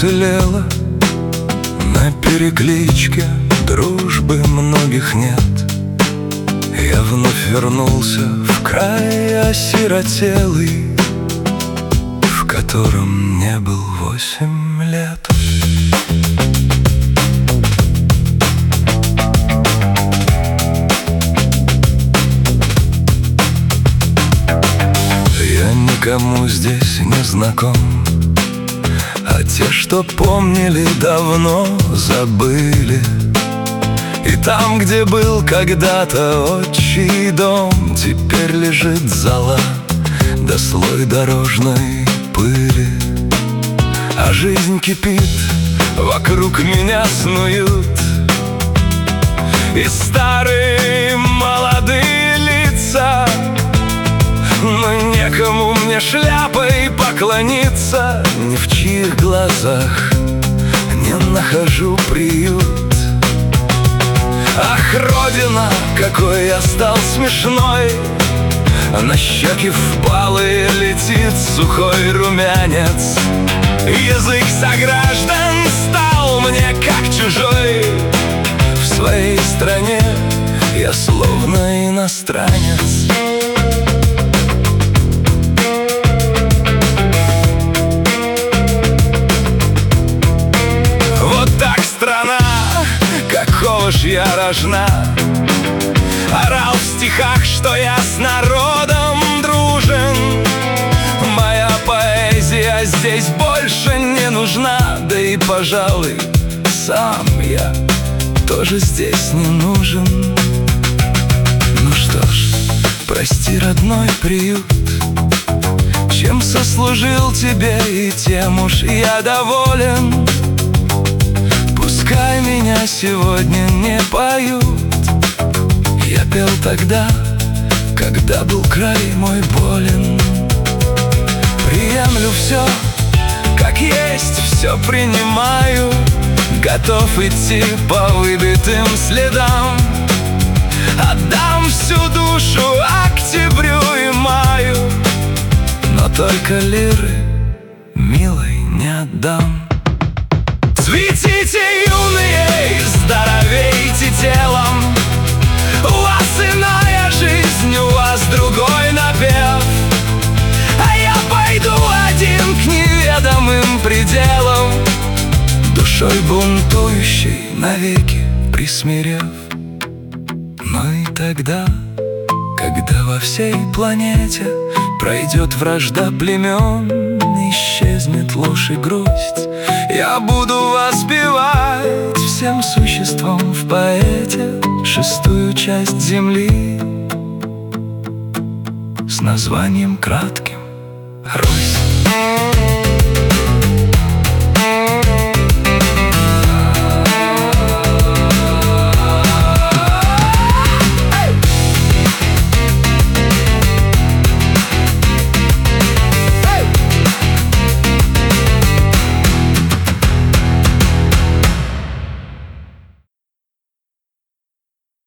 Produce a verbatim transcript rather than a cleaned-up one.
уцелела на перекличке, дружбы многих нет. Я вновь вернулся в край осиротелый, в котором не был восемь лет. Я никому здесь не знаком, а те, что помнили, давно забыли. И там, где был когда-то отчий дом, теперь лежит зола да слой дорожной пыли. А жизнь кипит, вокруг меня снуют и старые молодые лица, но некому мне шляпой поклониться, ни в чьих глазах не нахожу приют. Ах, Родина, какой я стал смешной! На щеки впалые летит сухой румянец. Язык сограждан стал мне как чужой. В своей стране я словно иностранец. Вот так страна, какого ж я рожна, орал в стихах, что я с народом дружен. Моя поэзия здесь больше не нужна, да и, пожалуй, сам я тоже здесь не нужен. Ну что ж, прости, родной приют, чем сослужил тебе, и тем уж я доволен. Пускай меня сегодня не поют, я пел тогда, когда был край мой болен. Приемлю все, как есть, все принимаю, готов идти по выбитым следам. Отдам всю душу октябрю и маю, но только лиры, милой, не отдам. Цветите, юные, здоровейте телом, у вас иная жизнь, у вас другой напев. А я пойду один к неведомым пределам, душой бунтующей навеки присмирев. Но и тогда, когда во всей планете пройдет вражда племен, исчезнет ложь и грусть, я буду воспевать всем существам в поэте шестую часть земли с названием кратким «Русь».